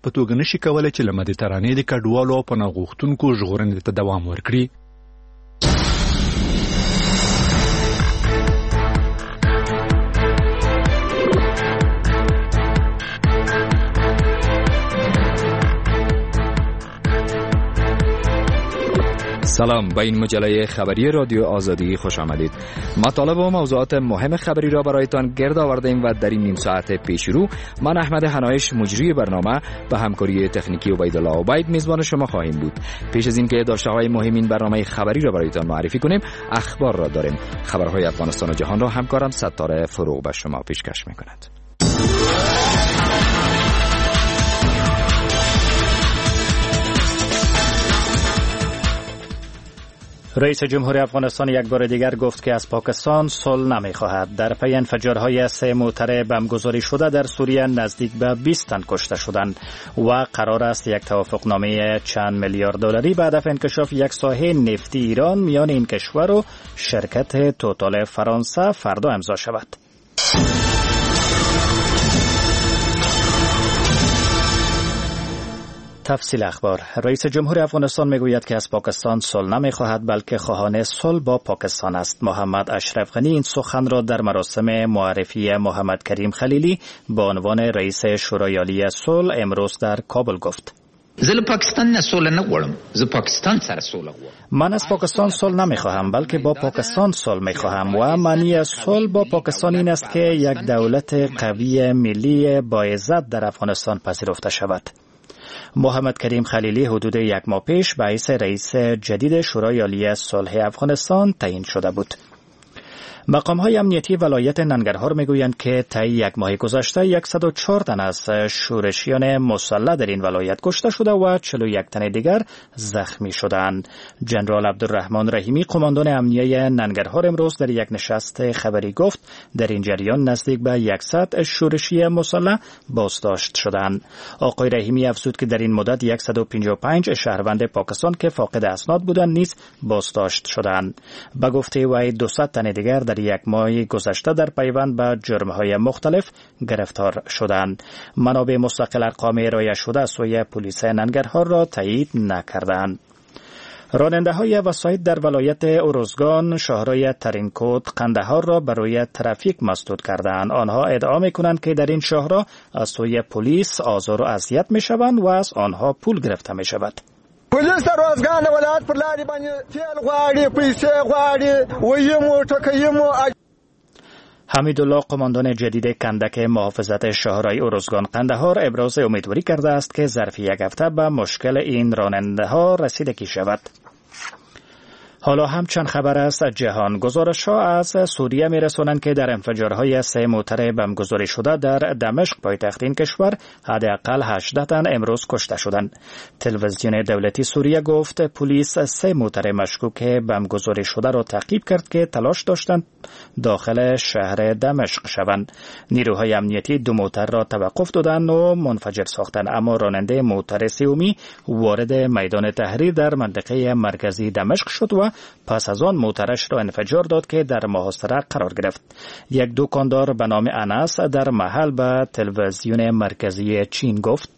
په توګه نشي کولای چې له مدیترانې د کډوالو او پناه غوښتونکو ژغورنې ته دوام ورکړي. سلام، به این مجله خبری رادیو آزادی خوش آمدید. مطالب و موضوعات مهم خبری را برایتان گرد آوردیم و در این نیم ساعت پیش رو من احمد حنایش مجری برنامه به همکاری تکنیکی عبیدالله عبید میزبان شما خواهیم بود. پیش از اینکه داشته های مهم این برنامه خبری را برایتان معرفی کنیم، اخبار را داریم. خبرهای افغانستان و جهان را همکارم ستاره فروغ به شما پیشکش میکند. رئیس جمهور افغانستان یک بار دیگر گفت که از پاکستان صلح نمی‌خواهد. در پی انفجارهای 3 موتر بمبگذاری شده در سوریه نزدیک به 20 تن کشته شدند و قرار است یک توافقنامه چند میلیارد دلاری به هدف انکشاف یک ساحه نفتی ایران میان این کشور و شرکت توتال فرانسه فردا امضا شود. تفصیل اخبار. رئیس جمهور افغانستان میگوید که از پاکستان صلح نمیخواهد بلکه خواهان صلح با پاکستان است. محمد اشرف غنی این سخن را در مراسم معرفی محمد کریم خلیلی به عنوان رئیس شورای عالی صلح امروز در کابل گفت. من از پاکستان صلح نمیخواهم بلکه با پاکستان صلح میخواهم و معنی صلح با پاکستان این است که یک دولت قوی ملی با عزت در افغانستان پذیرفته شود. محمد کریم خلیلی حدود یک ماه پیش به حیث رئیس جدید شورای عالی صلح افغانستان تعیین شده بود. مقام‌های امنیتی ولایت ننگرهار میگویند که طی یک ماه گذشته 104 تن از شورشیان مسلح در این ولایت کشته شده و 41 تن دیگر زخمی شدند. جنرال عبدالرحمن رحیمی قماندان امنیه ننگرهار امروز در یک نشست خبری گفت در این جریان نزدیک به 100 شورشی مسلح بازداشت شدند. آقای رحیمی افزود که در این مدت 155 شهروند پاکستان که فاقد اسناد بودند نیز بازداشت شدند. به گفته وی 200 تن دیگر در یک ماه گذشته در پیوند به جرم‌های مختلف گرفتار شدند. منابع مستقل ارقام ارائه شده از سوی پلیس ننگرهار را تایید نکردند. راننده‌های وسایط در ولایت اروزگان شاهرای ترینکوت قندهار را برای ترافیک مسدود کردند. آنها ادعا می‌کنند که در این شاهرا از سوی پلیس آزار و اذیت می‌شوند و از آنها پول گرفته می‌شود. پولیس روزګان ولایت پر لارې باندې تیل غواړي، پیسې غواړي، ویمو ټکیمو. حمیدالله قماندان جدید کندک محافظت شاهرای اروزگان قندهار ابراز امیدواری کرده است که ظرف یک هفته به مشکل این راننده‌ها رسیدگی شود. حالا هم چند خبر است از جهان. گزارش‌ها از سوریه می‌رسانند که در انفجارهای 3 موتر بمبگذاری شده در دمشق پایتخت این کشور حداقل 18 تن امروز کشته شدند. تلویزیون دولتی سوریه گفت پلیس 3 موتر مشکوک بمبگذاری شده را تعقیب کرد که تلاش داشتند داخل شهر دمشق شوند. نیروهای امنیتی 2 موتر را توقف دادند و منفجر ساختند، اما راننده موتر سومی وارد میدان تحریر در منطقه مرکزی دمشق شد و پس از آن موترش را انفجار داد که در محاصره قرار گرفت. یک دکاندار به نام انس در محل به تلویزیون مرکزی چین گفت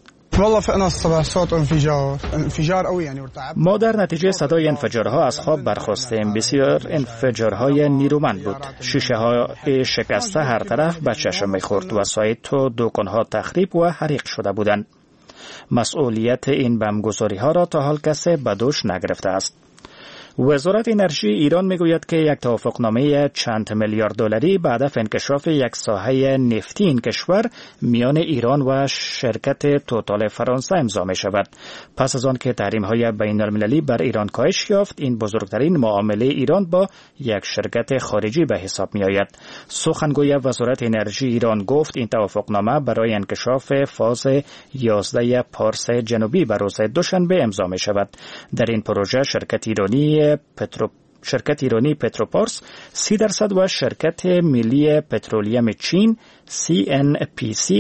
ما در نتیجه صدای انفجارها از خواب برخاستیم. بسیار انفجارهای نیرومند بود. شیشه های شکسته هر طرف به چشم می‌خورد. وسایط و دکان‌ها تخریب و حریق شده بودند. مسئولیت این بمبگذاری‌ها را تا حال کسی به دوش نگرفته است. وزارت انرژی ایران میگوید که یک توافقنامه چند میلیارد دلاری به هدف انکشاف یک ساحه نفتی این کشور میان ایران و شرکت توتال فرانسه امضا می شود. پس از آن که تحریم‌های بین‌المللی بر ایران کاهش یافت، این بزرگترین معامله ایران با یک شرکت خارجی به حساب می آید. سخنگوی وزارت انرژی ایران گفت این توافقنامه برای انکشاف فاز 11 پارس جنوبی به روز دوشنبه امضا می شود. در این پروژه شرکت ایرانی پتروپارس 30% و شرکت ملی پترولیم چین CNPC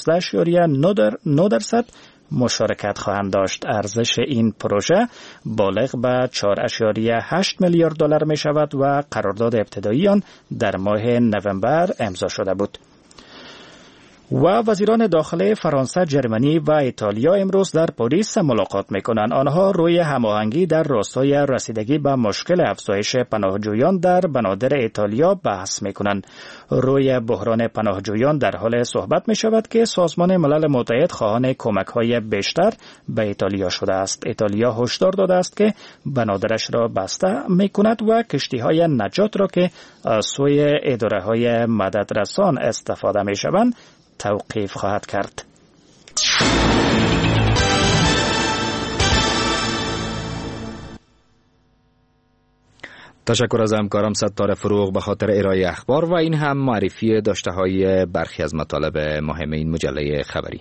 19.9% مشارکت خواهند داشت. ارزش این پروژه بالغ به 4.8 میلیارد دلار می شود و قرارداد ابتدایی آن در ماه نوامبر امضا شده بود. و وزیران داخله فرانسه، جرمنی و ایتالیا امروز در پاریس ملاقات میکنند. آنها روی هماهنگی در راستای رسیدگی به مشکل افزایش پناهجویان در بنادر ایتالیا بحث میکنند. روی بحران پناهجویان در حال صحبت می شود که سازمان ملل متحد خواهان کمک‌های بیشتر به ایتالیا شده است. ایتالیا هشدار داده است که بنادرش را بسته میکند و کشتی‌های نجات را که از سوی اداره‌های مددرسان استفاده میشوند توقیف خواهد کرد. تشکر از همکارم ستاره فروغ به خاطر ارائه اخبار و این هم معرفی داشته‌های برخی از مطالب مهم این مجله خبری.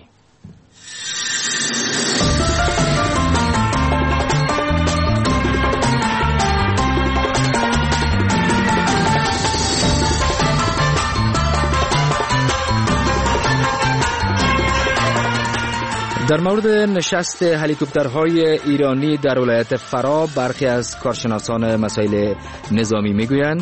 در مورد نشست هلیکوپترهای ایرانی در ولایت فرا برخی از کارشناسان مسائل نظامی میگویند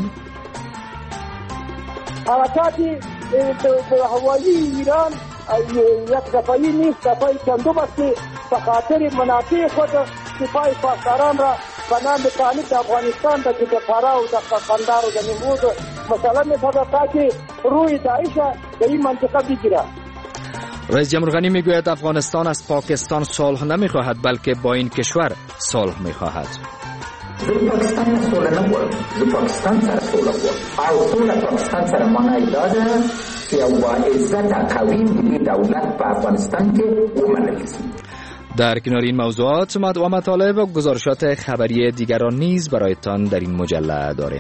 حرکات هوایی ایران یک دفعی نیست، دفعی چندم است که به خاطر منافع خود سپاه پاسداران را به نام طالب افغانستان در فرا و در قندار و در نیمروز مثلا می‌سازد تاکه روی داعش در این منطقه بگیرد. رئیس جمهور غنی میگوید افغانستان از پاکستان صلح نمیخواهد بلکه با این کشور صلح میخواهد. پاکستان صلح نمیخواهد، پاکستان سره صلح غواړي او ټول پاکستان سره معنی دا ده چې یو عزت قوي ملي دولت په افغانستان کې ومنل شي. در کنار این موضوعات و مطالب و گزارشات خبری دیگران نیز برایتان در این مجله داریم.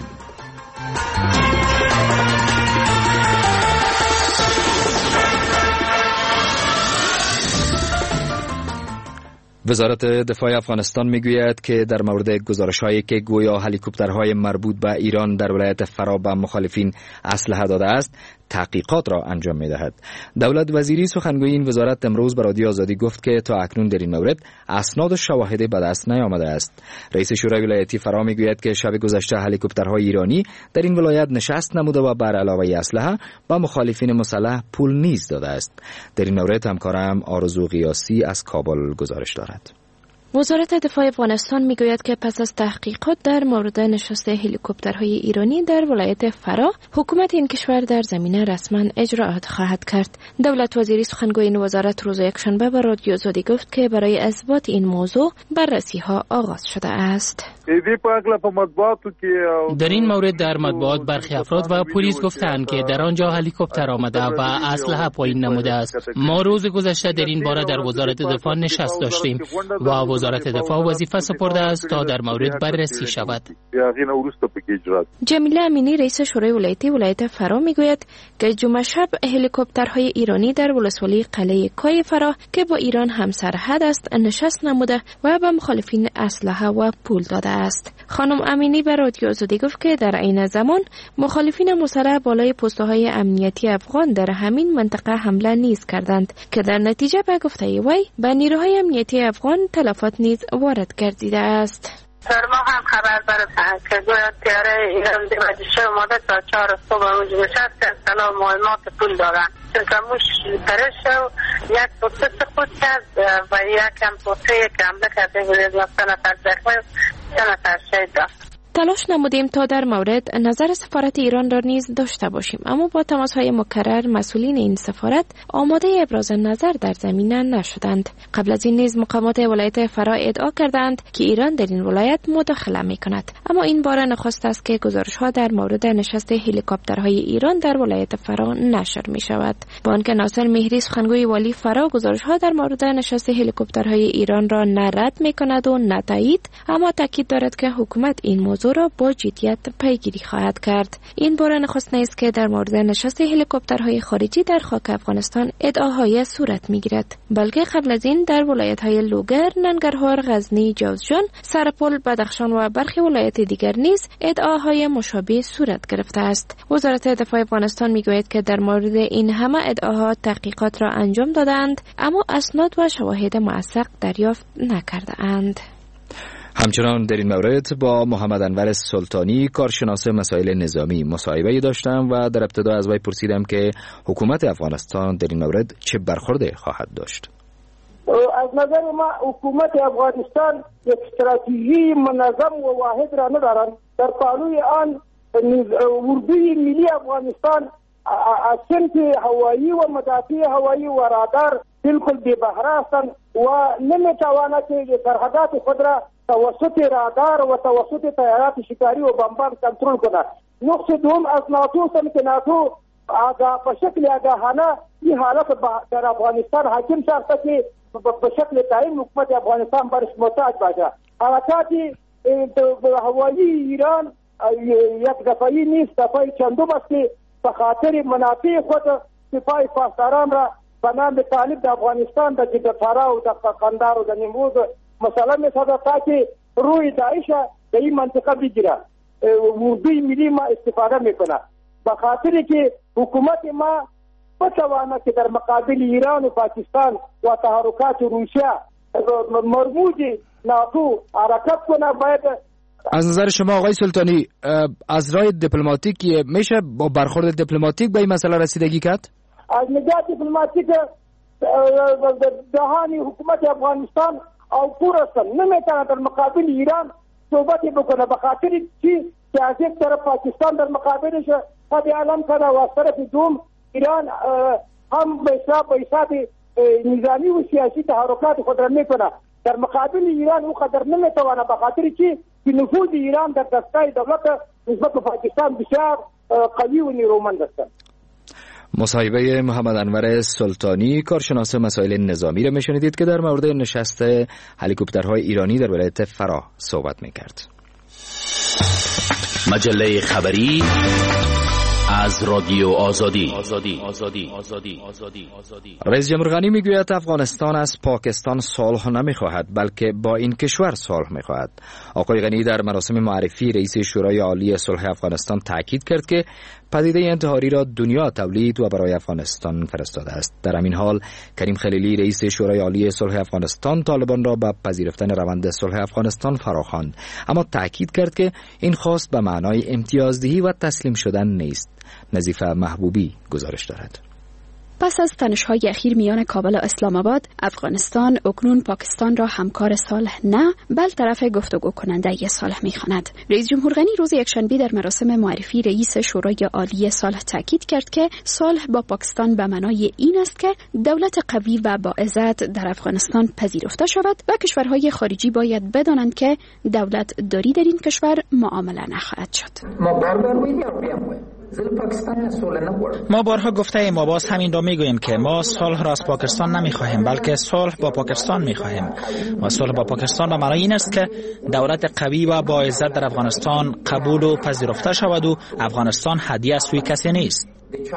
وزارت دفاع افغانستان میگوید که در مورد گزارش‌هایی که گویا هلیکوپترهای مربوط به ایران در ولایت فرا به مخالفین اسلحه داده است تحقیقات را انجام می‌دهد. دولت وزیری سخنگوی این وزارت امروز به رادیو آزادی گفت که تا اکنون در این مورد اسناد و شواهد به دست نیامده است. رئیس شورای ولایتی فرا میگوید که شب گذشته هلیکوپترهای ایرانی در این ولایت نشست نموده و بر علاوه اسلحه به مخالفین مسلح پول نیز داده است. در این مورد همکارم آرزو قیاسی از کابل گزارش دارد. وزارت دفاع افغانستان میگوید که پس از تحقیقات در مورد نشست هلیکوپترهای ایرانی در ولایت فرا، حکومت این کشور در زمینه رسما اجراءات خواهد کرد. دولت وزیری سخنگوی این وزارت روز یکشنبه به رادیو آزادی گفت که برای اثبات این موضوع بررسی‌ها آغاز شده است. در این مورد در مطبوعات برخی افراد و پلیس گفتند که در آنجا هلیکوپتر آمده و اسلحه پایین نموده است. ما روز گذشته در این باره در وزارت دفاع نشست داشتیم و وزارت دفاع وظیفه سپرده است تا در مورد بررسی شود. جمیله امینی رئیس شورای ولایتی ولایت فرا میگوید که جمعه شب هلیکوپترهای ایرانی در ولسوالی قلعه کای فرا که با ایران همسرحد است نشست نموده و به مخالفین اسلحه و پول داده است. خانم امینی به رادیو آزادی گفت که در عین زمان مخالفین مسلح بالای پست‌های امنیتی افغان در همین منطقه حمله نیز کردند که در نتیجه به گفته وی به نیروهای امنیتی افغان تلفات نیز وارد گردیده است. در ما هم خبر برسند که گویا تیاره ایران دیمدیشه اومده تا 4 صبح اونجا نشست که اصلا مهمات پول دارن چون موش ترش و یک پوسته سقوط کرد و یک هم پوسته یک حمله کرده بودید و 3 نفر زخمی 3 نفر شهید داشت. تلاش نمودیم تا در مورد نظر سفارت ایران را نیز داشته باشیم، اما با تماس‌های مکرر مسئولین این سفارت آماده ابراز نظر در زمینه نشدند. قبل از این نیز مقامات ولایت فرا ادعا کردند که ایران در این ولایت مداخله می‌کند، اما این بار نخست است که گزارش‌ها در مورد نشست هلیکوپترهای ایران در ولایت فرا نشر می‌شود. با آنکه ناصر مهری سخنگوی والی فرا گزارش‌ها در مورد نشست هلیکوپترهای ایران را نه رد می‌کند و نه تایید، اما تاکید دارد که حکومت این موضوع را با جدیت پیگیری خواهد کرد. این بار نخست نیست که در مورد نشست هلیکوپترهای خارجی در خاک افغانستان ادعاهای صورت میگیرد، بلکه قبل از این در ولایت‌های لوگر، ننگرهار، غزنی، جوزجان، سرپل، بدخشان و برخی ولایت دیگر نیز ادعاهای مشابه صورت گرفته است. وزارت دفاع افغانستان میگوید که در مورد این همه ادعاها تحقیقات را انجام دادند، اما اسناد و شواهد موثق دریافت نکرده‌اند. همچنان در این مورد با محمد انور سلطانی کارشناس مسائل نظامی مصاحبه داشتم و در ابتدا از وی پرسیدم که حکومت افغانستان در این مورد چه برخوردی خواهد داشت. از نظر ما حکومت افغانستان یک استراتژی منظم و واحد را ندارند. در پالوی آن اردوی ملی افغانستان از صنف هوایی و مدافع هوایی و رادار بالکل بی بهره هستند و نمیتواند که سرحدات خود را توسط رادار و توسط طیارات شکاری و بمبار کنترل کند. نقص دوم از ناتو است که ناتو به شکل آگاهانه این حالت در افغانستان حاکم شده که به شکل تعیین حکومت افغانستان برش محتاج باشه. حرکات هوایی ایران یک دفعی نیست، دفعی چندم است که به خاطر منافع خود سپاه پاسداران را به نام طالب در افغانستان در جگرتارا و در قندار و در نیمروز مثلا میسازد تا که روی داعش در این منطقه بگیره. اردوی ملی ما استفاده میکنه به خاطر که حکومت ما بتواند که در مقابل ایران و پاکستان و تحرکات روسیه مرموز ناتو حرکت کنه. باید از نظر شما آقای سلطانی از راه دیپلماتیک میشه با برخورد دیپلماتیک به این مسئله رسیدگی کرد؟ از نگاه دیپلماتیک دهانی حکومت افغانستان او پور هستن نمیتونه در مقابل ایران صحبتی بکنه به خاطر چی که از یک طرف پاکستان در مقابلش خود اعلام کرده و از طرف دوم ایران هم به حساب نظامی و سیاسی تحرکات خود را میکنه. در مقابل ایران او قدر نمیتونه به خاطر چی که نفوذ ایران در دستگاه دولت نسبت به پاکستان بسیار قوی و نیرومند است. مصاحبه محمد انور سلطانی کارشناس مسائل نظامی را میشنیدید که در مورد نشست هلیکوپترهای ایرانی در ولایت فراه صحبت میکرد. مجله خبری از رادیو آزادی. رئیس جمهور غنی میگوید افغانستان از پاکستان صلح نمیخواهد بلکه با این کشور صلح میخواهد. آقای غنی در مراسم معرفی رئیس شورای عالی صلح افغانستان تاکید کرد که پدیده انتحاری را دنیا تولید و برای افغانستان فرستاده است. در همین حال کریم خلیلی رئیس شورای عالی صلح افغانستان طالبان را به پذیرفتن روند صلح افغانستان فراخواند، اما تاکید کرد که این خواست به معنای امتیازدهی و تسلیم شدن نیست. نظیفه محبوبی گزارش دارد. پس از تنش‌های اخیر میان کابل و اسلام آباد، افغانستان اکنون پاکستان را همکار صلح نه بل طرف گفتگو کننده صلح می‌خواند. رئیس جمهور غنی روز یکشنبه در مراسم معرفی رئیس شورای عالی صلح تاکید کرد که صلح با پاکستان به معنای این است که دولت قوی و با عزت در افغانستان پذیرفته شود و کشورهای خارجی باید بدانند که دولت داری در این کشور معامله نخواهد شد. ما بارها گفته ایم و باز همین را میگوییم که ما صلح را از پاکستان نمیخواهیم بلکه صلح با پاکستان میخواهیم و صلح با پاکستان به معنای این است که دولت قوی و با عزت در افغانستان قبول و پذیرفته شود و افغانستان هدیه از سوی کسی نیست.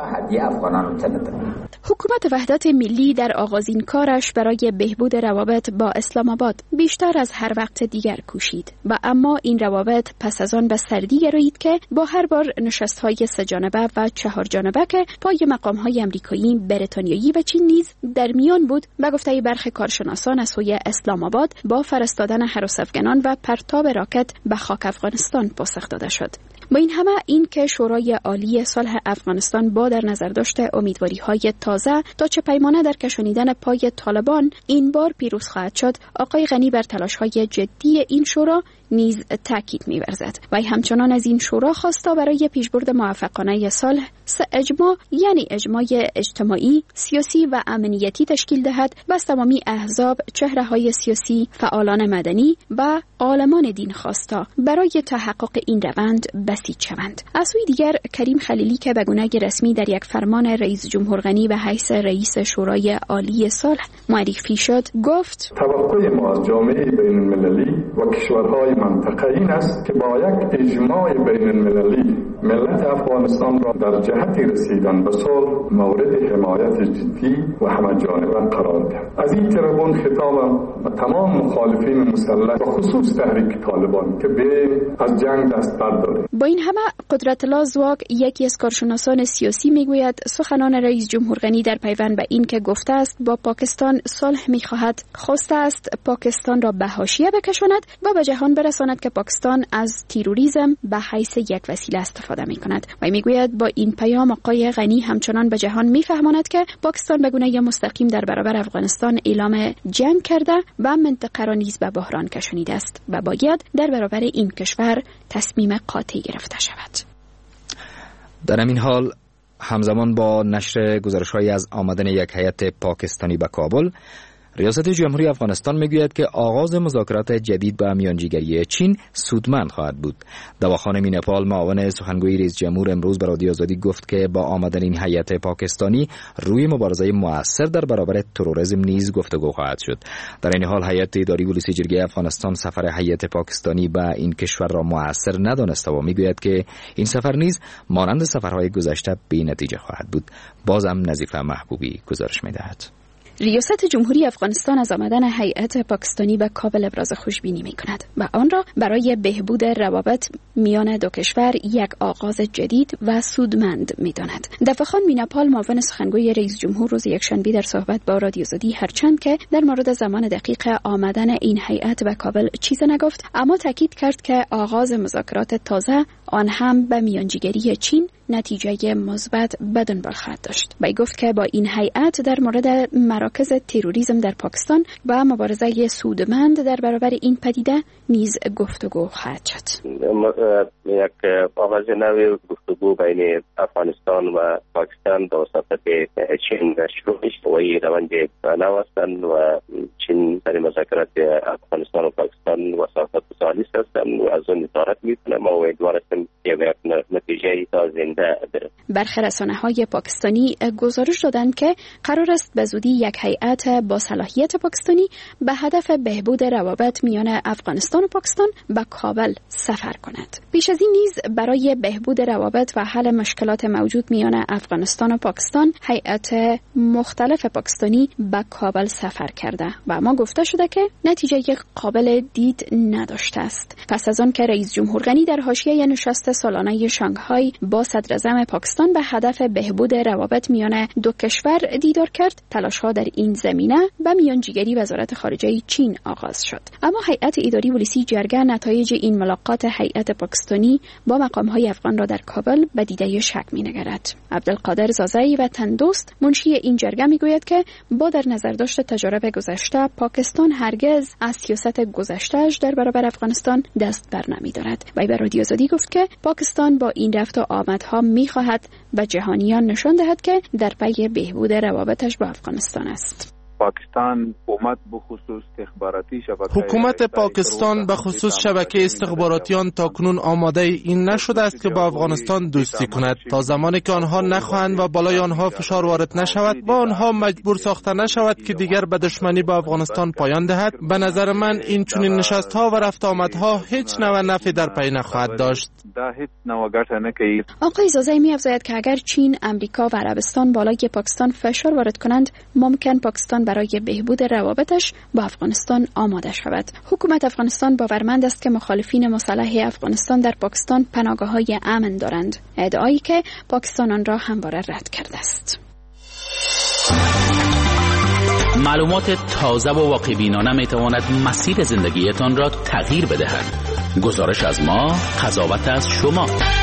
حکومت وحدت ملی در آغازین کارش برای بهبود روابط با اسلام آباد بیشتر از هر وقت دیگر کوشید و اما این روابط پس از آن به سردی گرایید که با هر بار نشست‌های 3 جانبه و 4 جانبه که پای مقام‌های آمریکایی، بریتانیایی و چین نیز در میان بود، به گفته برخی کارشناسان از سوی اسلام آباد با فرستادن هراس‌افغانان و پرتاب راکت به خاک افغانستان پاسخ داده شد. با این همه این که شورای عالی صلح افغانستان با در نظر داشته امیدواری‌های تازه تا چه پیمانه در کشانیدن پای طالبان این بار پیروز خواهد شد، آقای غنی بر تلاش‌های جدی این شورا نیز تاکید می‌ورزد و همچنان از این شورا خواستا برای پیشبرد موفقانه صلح 3 اجماع یعنی اجماع اجتماعی، سیاسی و امنیتی تشکیل دهد و از تمامی احزاب، چهره‌های سیاسی، فعالان مدنی و عالمان دین خواستا برای تحقق این روند بسیج شوند. از سوی دیگر کریم خلیلی که به گونه رسمی در یک فرمان رئیس جمهور غنی به حیث رئیس شورای عالی صلح معرفی شد گفت: توقع ما از جامعه بین‌المللی و کشورهای منطقه این است که با یک اجماع بین‌المللی ملت افغانستان را در جهت رسیدن به صلح مورد حمایت جدی و همه‌جانبه قرار دهد. از این تریبون خطابم به تمام مخالفین مسلح و خصوص تحریک طالبان که به از جنگ دست بردارند. با این همه قدرت الله زواگ یکی از کارشناسان سیاسی میگوید سخنان رئیس جمهور غنی در پیوند به این که گفته است با پاکستان صلح می‌خواهد، خواسته است پاکستان را به حاشیه بکشاند و به جهان برساند که پاکستان از تروریسم به حیث یک وسیله استفاده می‌کند. و میگوید با این پیام آقای غنی همچنان به جهان می‌فهماند که پاکستان به گونه مستقیم در برابر افغانستان اعلام جنگ کرده و منطقه را نیز به بحران کشانیده است و باید در برابر این کشور تصمیم قاطع گرفته شود. در همین حال همزمان با نشر گزارش‌هایی از آمدن یک هیئت پاکستانی به کابل، ریاست جمهوری افغانستان میگوید که آغاز مذاکرات جدید با میانجیگری چین سودمند خواهد بود. دواخان مینپال معاون سخنگوی رئیس جمهور امروز به رادیو آزادی گفت که با آمدن این هیئت پاکستانی روی مبارزه مؤثر در برابر تروریسم نیز گفتگو خواهد شد. در این حال هیئت اداری پلیس جرگه افغانستان سفر هیئت پاکستانی به این کشور را مؤثر ندانسته و میگوید که این سفر نیز مانند سفرهای گذشته بی نتیجه خواهد بود. بازم نظیفه محبوبی گزارش می‌دهد. ریاست جمهوری افغانستان از آمدن هیئت پاکستانی به کابل ابراز خوشبینی می‌کند و آن را برای بهبود روابط میان دو کشور یک آغاز جدید و سودمند می‌داند. دفعه‌خان مینپال معاون سخنگوی رئیس جمهور روز یکشنبه در صحبت با رادیو آزادی هرچند که در مورد زمان دقیق آمدن این هیئت به کابل چیزی نگفت، اما تاکید کرد که آغاز مذاکرات تازه آن هم به میانجیگری چین نتیجه مثبت به دنبال خواهد داشت. و گفت که با این هیئت در مورد مراکز تروریسم در پاکستان و مبارزه سودمند در برابر این پدیده نیز گفتگو خواهد شد. یک آغاز نوی گفتگو بین افغانستان و پاکستان توسط چین شروع شد و این روند نو هستند و چین در مذاکرات افغانستان و پاکستان وساطت ثالث هستند و از اون نظارت میکنه. ما امیدوار هستیم که یک نتیجه زنده برسد. برخی رسانه‌های پاکستانی گزارش دادند که قرار است به زودی یک هیئت با صلاحیت پاکستانی به هدف بهبود روابط میان افغانستان و پاکستان به کابل سفر کند. پیش از این نیز برای بهبود روابط و حل مشکلات موجود میان افغانستان و پاکستان هیئت مختلف پاکستانی به کابل سفر کرده و اما گفته شده که نتیجه قابل دید نداشته است. پس از آن که رئیس جمهور غنی در حاشیه نشست سالانه شانگهای با صدر اعظم پاکستان به هدف بهبود روابط میان دو کشور دیدار کرد، تلاش‌ها در این زمینه به میانجیگری وزارت خارجه چین آغاز شد. اما هیئت اداری پلیس جرگه نتایج این ملاقات هیئت پاکستانی با مقام‌های افغان را در کابل به دیده شک می‌نگرد. عبدالقادر زازایی و تندوست منشی این جرگه میگوید که با در نظر داشت تجارب گذشته پاکستان هرگز از سیاست گذشته‌اش در برابر افغانستان دست بر نمی‌دارد. و به رادیو آزادی گفت که پاکستان با این رفت و آمدها می‌خواهد به جهانیان نشان دهد که در پی بهبود روابطش با افغانستان است. حکومت پاکستان به خصوص شبکه استخباراتیان تاکنون آماده این نشده است که با افغانستان دوستی کند تا زمانی که آنها نخواهند و بالای آنها فشار وارد نشود و آنها مجبور ساخته نشود که دیگر به دشمنی با افغانستان پایان دهد. به نظر من این چنین نشست‌ها و رفت آمدها هیچ نوع نفعی در پی نخواهد داشت. آقای زازایی می‌افزاید که اگر چین، امریکا و عربستان بالای پاکستان فشار وارد کنند، ممکن پاکستان برای بهبود روابطش با افغانستان آماده شود. حکومت افغانستان باورمند است که مخالفین مسلح افغانستان در پاکستان پناهگاه‌های امن دارند، ادعایی که پاکستان آن را همواره رد کرده است. معلومات تازه و واقع‌بینانه می‌تواند مسیر زندگیتان را تغییر بدهد. گزارش از ما، قضاوت از شما.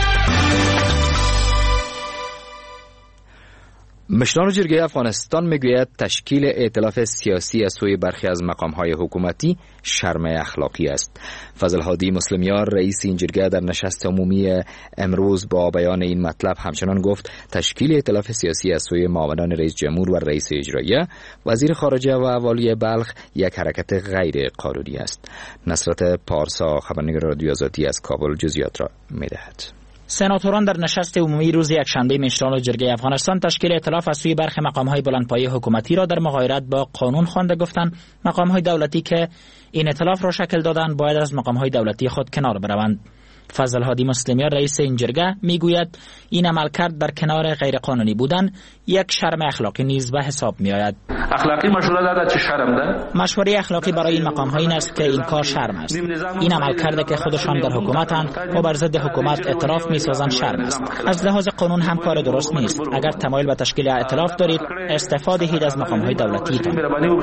مشران جرگه افغانستان میگوید تشکیل ائتلاف سیاسی از سوی برخی از مقام‌های حکومتی شرم اخلاقی است. فضل هادی مسلمیار رئیس این جرگه در نشست عمومی امروز با بیان این مطلب همچنان گفت تشکیل ائتلاف سیاسی از سوی معاونان رئیس جمهور و رئیس اجراییه، وزیر خارجه و والی بلخ یک حرکت غیر قانونی است. نصرت پارسا خبرنگار رادیو آزادی از کابل جزئیات را می‌دهد. سناتوران در نشست عمومی روز یکشنبه مشران جرگه افغانستان تشکیل ائتلاف از سوی برخی مقام‌های بلندپایه حکومتی را در مغایرت با قانون خوانده گفتند مقام‌های دولتی که این ائتلاف را شکل دادند باید از مقام‌های دولتی خود کنار بروند. فضل هادی مسلمیان رئیس این جرگه میگوید این عملکرد در کنار غیرقانونی بودن یک شرم اخلاقی نیز به حساب می آید. اخلاقی مشوره داده چه شرم ده؟ مشوره اخلاقی برای این مقام ها این است که این کار شرم است. این عملکرد که خودشان در حکومتند و بر ضد حکومت ائتلاف میسازند شرم است. از لحاظ قانون هم کار درست نیست. اگر تمایل به تشکیل ائتلاف دارید استفاده دهید از مقام های دولتی تان.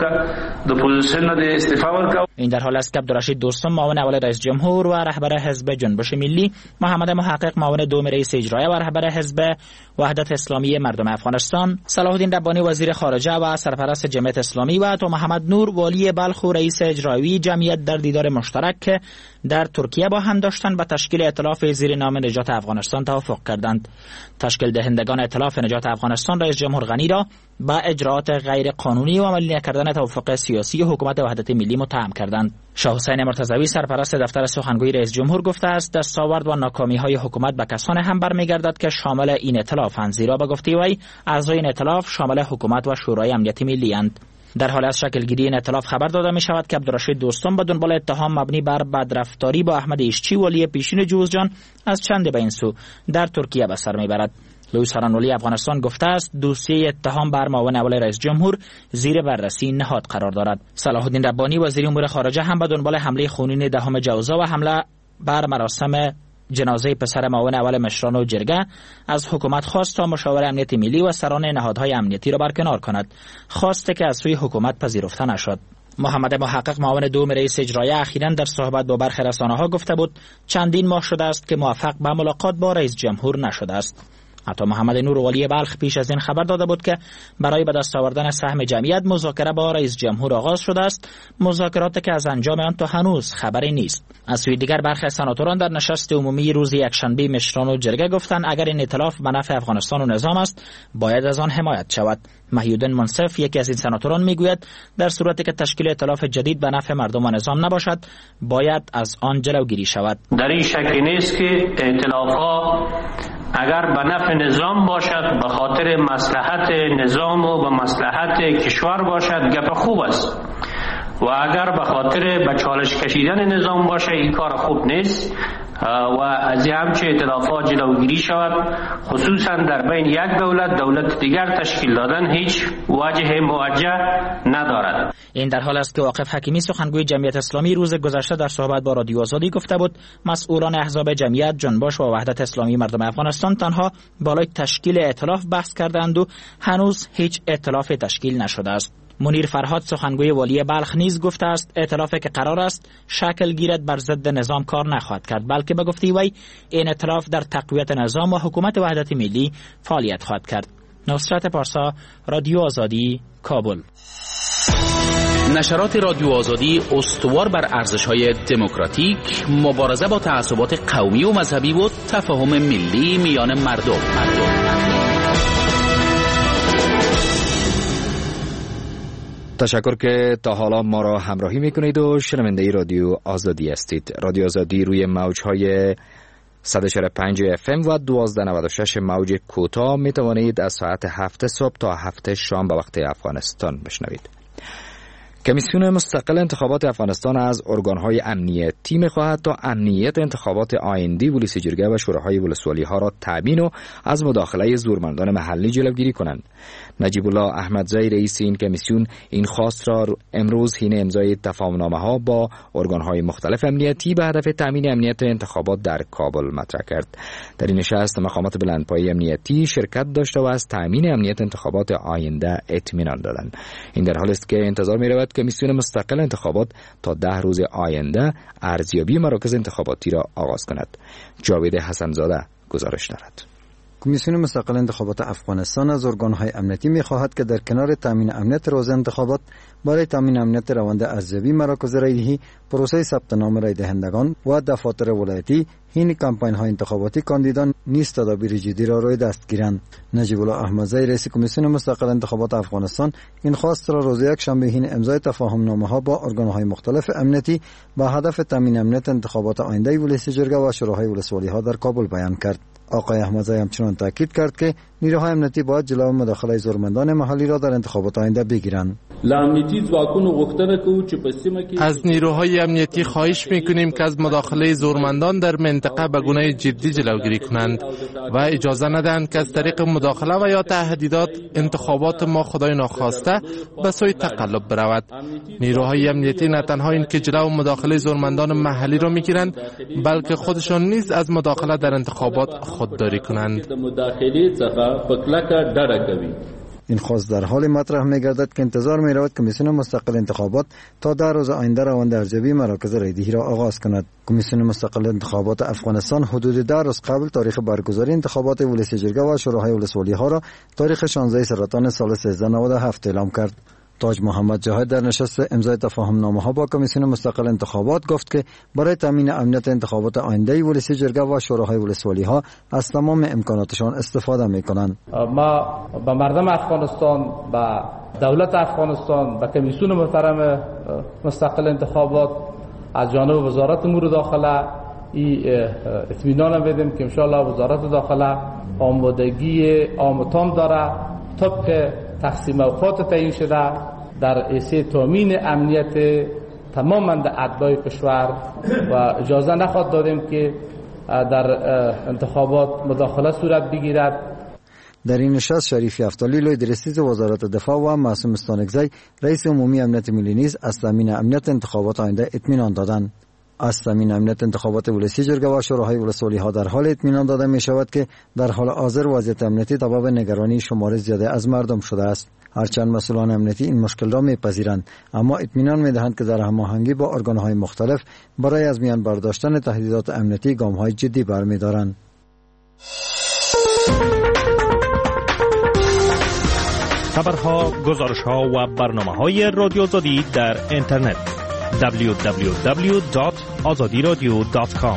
این در حال است که عبدالرشید دوستم معاون اول رئیس جمهور و رهبر حزب جنبش ملی، محمد محقق معاون دوم رئیس اجرایی و رهبر حزب وحدت اسلامی مردم افغانستان، صلاح الدین ربانی وزیر خارجه و سرپرست جمعیت اسلامی و تو محمد نور والی بلخ و رئیس اجرایی جمعیت در دیدار مشترک که در ترکیه با هم داشتند به تشکیل ائتلاف زیر نام نجات افغانستان توافق کردند. تشکیل دهندگان ائتلاف نجات افغانستان رئیس جمهور غنی را با اجرات غیر قانونی و عملی نکردن توافق سیاسی حکومت وحدت ملی متهم کردند. شاه حسین مرتضوی سرپرست دفتر سخنگوی رئیس جمهور گفته است دستاورد و ناکامی‌های حکومت به کسان هم برمیگردد که شامل این ائتلافند، زیرا به گفته وی اعضای این ائتلاف شامل حکومت و شورای امنیتی ملی اند. در حال از شکل گیری این ائتلاف خبر داده می شود که عبدالرشید دوستم به دنبال اتهام مبنی بر بدرفتاری با احمد ایشچی والی پیشین جوزجان از چند به این سو در ترکیه به سر میبرد. لوئیس هارانولی افغانستان گفته است دوسیه اتهام بر معاون اول رئیس جمهور زیر بررسی نهاد قرار دارد. صلاح الدین ربانی وزیر امور خارجه هم به دنبال حمله خونین دهم جوزا و حمله بر مراسم جنازه پسر معاون اول مشران و جرگه از حکومت خواست تا مشاور امنیت ملی و سران نهادهای امنیتی را برکنار کند، خواسته که از سوی حکومت پذیرفته نشد. محمد محقق معاون دوم رئیس اجرایی اخیراً در صحبت با برخی رسانه‌ها گفته بود چندین ماه شده است که موفق به ملاقات با رئیس جمهور نشده است. حتی محمد نور والی بلخ پیش از این خبر داده بود که برای به دست آوردن سهم جمعیت مذاکره با رئیس جمهور آغاز شده است، مذاکراتی که از انجام آن تا هنوز خبری نیست. از سوی دیگر برخی سناتوران در نشست عمومی روز یکشنبه مشران و جرگه گفتند اگر این ائتلاف به نفع افغانستان و نظام است باید از آن حمایت شود. محیودین منصف یکی از این سناتوران میگوید در صورتی که تشکیل ائتلاف جدید به نفع مردم و نظام نباشد باید از آن جلوگیری شود. در این شک نیست که ائتلاف‌ها اگر به نفع نظام باشد، به خاطر مصلحت نظام و به مصلحت کشور باشد گپ خوب است، و اگر به خاطر به چالش کشیدن نظام باشه این کار خوب نیست و از همچه ائتلافات جلوگیری شود، خصوصا در بین یک دولت دیگر تشکیل دادن هیچ وجه موجه ندارد. این در حال است که واقف حکیمی سخنگوی جمعیت اسلامی روز گذشته در صحبت با رادیو آزادی گفته بود مسئولان احزاب جمعیت، جنبش و وحدت اسلامی مردم افغانستان تنها بالای تشکیل ائتلاف بحث کردند و هنوز هیچ ائتلاف تشکیل نشده است. منیر فرهاد سخنگوی والی بلخ نیز گفته است ائتلافی که قرار است شکل گیرد بر ضد نظام کار نخواهد کرد، بلکه به گفته وی این ائتلاف در تقویت نظام و حکومت وحدت ملی فعالیت خواهد کرد. نصرت پارسا، رادیو آزادی، کابل. نشرات رادیو آزادی استوار بر ارزش‌های دموکراتیک، مبارزه با تعصبات قومی و مذهبی و تفاهم ملی میان مردم. تشکر که تا حالا ما را همراهی میکنید و شنونده رادیو آزادی هستید. رادیو آزادی روی موج‌های 104.5 FM و 1296 موج کوتاه می توانید از ساعت 7 صبح تا 7 شام به وقت افغانستان بشنوید. کمیسیون مستقل انتخابات افغانستان از ارگانهای امنیتی می‌خواهد تا امنیت انتخابات آینده ولسی جرگه و شوراهای ولسوالی ها را تامین و از مداخله زورمندان محلی جلوگیری کنند. نجیب الله احمدزی رئیس این کمیسیون این خواست را امروز حین امضای تفاهم‌نامه‌ها با ارگانهای مختلف امنیتی به هدف تامین امنیت انتخابات در کابل مطرح کرد. در این نشست مقامات بلندپایه امنیتی شرکت داشته و از تامین امنیت انتخابات آینده اطمینان دادند. این در حالی است که انتظار می‌رود کمیسیون مستقل انتخابات تا 10 روز آینده ارزیابی مراکز انتخاباتی را آغاز کند. جاوید حسنزاده گزارش دارد. کمیسیون مستقل انتخابات افغانستان از ارگان‌های امنیتی می‌خواهد که در کنار تامین امنیت روز انتخابات برای تامین امنیت روند ارزیابی مراکز رایدهی، پروسه ثبت نام رای دهندگان و دفاتر ولایتی حین کمپاین‌های انتخاباتی کاندیدان نیز تدابیر جدی را روی دست گیرند. نجیب الله احمدزی رئیس کمیسیون مستقل انتخابات افغانستان این خواست را روز یکشنبه حین امضای تفاهم‌نامه‌ها با ارگان‌های مختلف امنیتی با هدف تامین امنیت انتخابات آینده ولسی جرگه و شوراهای ولسوالی‌ها در کابل بیان کرد. آقای احمدزی همچنان تاکید کرد که نیروهای امنیتی باید جلوی مداخله زورمندان محلی را در انتخابات آینده بگیرند. از نیروهای امنیتی خواهش می‌کنیم که از مداخله زورمندان در منطقه به گونه جدی جلوگیری کنند و اجازه ندهند که از طریق مداخله و یا تهدیدات انتخابات ما خدای ناخواسته به سوی تقلب برود. نیروهای امنیتی نه تنها این که جلو مداخله زورمندان محلی را میگیرند، بلکه خودشان نیز از مداخله در انتخابات خودداری کنند. این خواست در حال مطرح می‌گردد که انتظار می‌رود کمیسیون مستقل انتخابات تا در روز آینده روند ارزیابی مراکز رایدهی را آغاز کند. کمیسیون مستقل انتخابات افغانستان حدود 10 روز قبل تاریخ برگزاری انتخابات ولسی جرگه و شوراهای ولسوالی‌ها را تاریخ 16 سرطان سال 1397 اعلام کرد. تاج محمد جاهد در نشست امضای تفاهم‌نامه‌ها با کمیسیون مستقل انتخابات گفت که برای تامین امنیت انتخابات آینده ولسی جرگه و شوراهای ولسوالی‌ها از تمام امکاناتشان استفاده می‌کنند. ما به مردم افغانستان، به دولت افغانستان، به کمیسیون محترم مستقل انتخابات از جانب وزارت امور داخله اطمینان بدیم که انشاءالله وزارت داخله آمادگی تام داره طبق تقسیم اوقات تعیین شده در حیث تامین امنیت تمام اتباع کشور و اجازه نخواهد دادیم که در انتخابات مداخله صورت بگیرد. در این نشست شریف یفتالی لوی رئیس وزارت دفاع و معصوم استانکزی رئیس عمومی امنیت ملی نیز از تامین امنیت انتخابات آینده اطمینان دادند. از تامین امنیت انتخابات ولسی جرگه و شوراهای ولسوالی‌ها در حال اطمینان داده می شود که در حال حاضر وضعیت امنیتی سبب نگرانی شمار زیاده از مردم شده است. هرچند مسئولان امنیتی این مشکل را میپذیرند، اما اطمینان میدهند که در هماهنگی با ارگان‌های مختلف برای از میان برداشتن تهدیدات امنیتی گام‌های جدی برمی‌دارند. خبرها، گزارش‌ها و برنامه‌های رادیو آزادی در اینترنت www.azadiradio.com.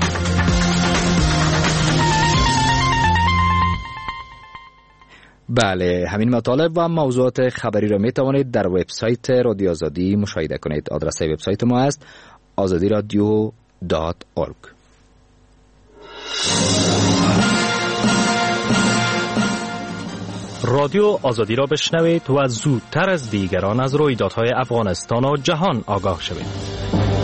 بله، همین مطالب و موضوعات خبری را می توانید در وبسایت رادیو آزادی مشاهده کنید. آدرس وبسایت ما است azadiradio.org. رادیو آزادی را بشنوید و زودتر از دیگران از رویدادهای افغانستان و جهان آگاه شوید.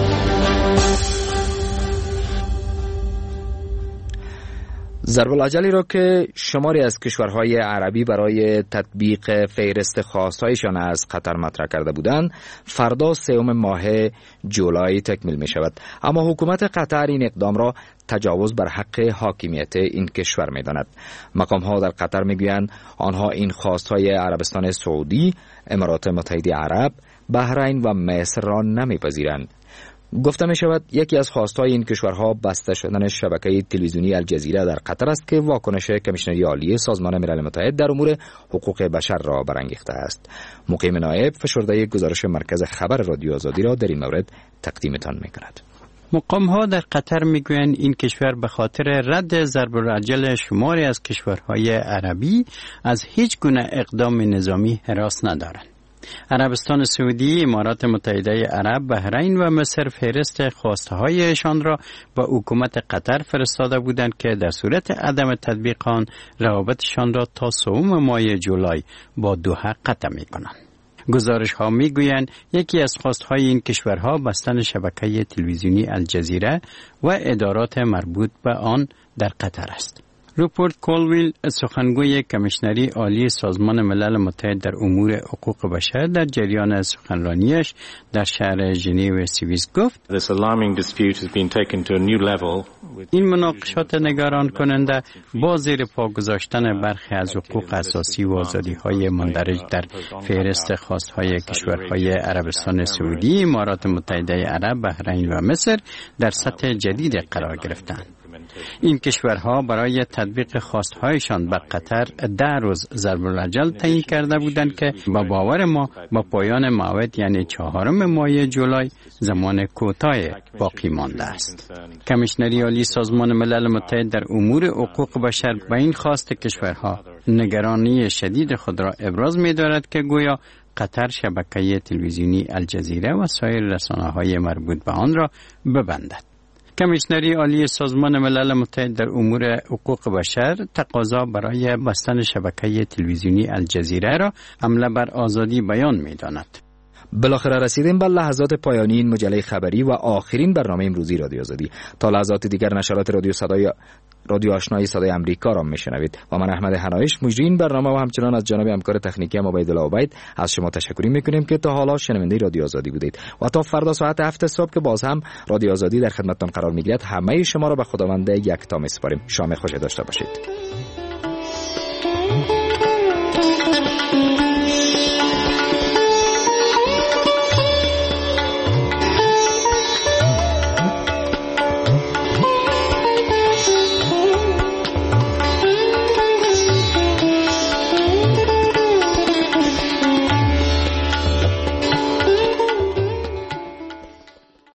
ضرب العجلی را که شماری از کشورهای عربی برای تطبیق فهرست خواستهایشان از قطر مطرح کرده بودند، فردا 3 ماه جولای تکمیل می شود. اما حکومت قطر این اقدام را تجاوز بر حق حاکمیت این کشور می داند. مقام ها در قطر می گویند آنها این خواستهای عربستان سعودی، امارات متحده عرب، بحرین و مصر را نمی پذیرند. گفته می شود یکی از خواستهای این کشورها بسته شدن شبکه تلویزیونی الجزیره در قطر است که واکنش کمیشنری عالی سازمان ملل متحد در امور حقوق بشر را برانگیخته است. مقیم نایب فشرده گزارش مرکز خبر رادیو آزادی را در این مورد تقدیمتان می کند. مقام ها در قطر میگویند این کشور به خاطر رد ضرب العجل شماری از کشورهای عربی از هیچ گونه اقدام نظامی هراس ندارند. عربستان سعودی، امارات متحده عرب، بحرین و مصر فهرست خواسته‌هایشان را با حکومت قطر فرستاده بودند که در صورت عدم تطبیق آن روابطشان را تا 3 ماه جولای با دوحه قطع می‌کنند. گزارش ها میگویند یکی از خواستهای این کشورها بستن شبکه تلویزیونی الجزیره و ادارات مربوط به آن در قطر است. روپورت کولویل، سخنگوی کمیشنری عالی سازمان ملل متحد در امور حقوق بشر، در جریان سخنرانیش در شهر ژنو سوئیس گفت این مناقشات نگران کننده با زیر پا گذاشتن برخی از حقوق اساسی و آزادی‌های مندرج در فهرست خواست‌های کشورهای عربستان سعودی، امارات متحده عرب، بحرین و مصر در سطح جدید قرار گرفتند. این کشورها برای تطبیق خواستهایشان به قطر 10 روز ضرب العجل تعیین کرده بودند که با باور ما با پایان موعد یعنی 4 ماه جولای زمان کوتاه باقی مانده است. کمیشنری عالی سازمان ملل متحد در امور حقوق بشر به این خواست کشورها نگرانی شدید خود را ابراز می‌دارد که گویا قطر شبکه تلویزیونی الجزیره و سایر رسانه‌های مربوط به آن را ببندد. کمیشنری عالی سازمان ملل متحد در امور حقوق بشر تقاضا برای بستن شبکه تلویزیونی الجزیره را حمله بر آزادی بیان می‌داند. بالاخره رسیدیم به لحظات پایانی این مجله خبری و آخرین برنامه امروزی رادیو آزادی. تا لحظات دیگر نشرات رادیو آشنای صدای امریکا را میشنوید و من احمد حنایش مجری این برنامه و همچنان از جانب همکار تکنیکی عبیدالله عبید از شما تشکر میکنیم که تا حالا شنونده رادیو آزادی بودید و تا فردا ساعت 7 صبح که باز هم رادیو آزادی در خدمتتان قرار میگیرد همه شما را به خداوند یکتا میسپاریم. شام خوش داشته باشید.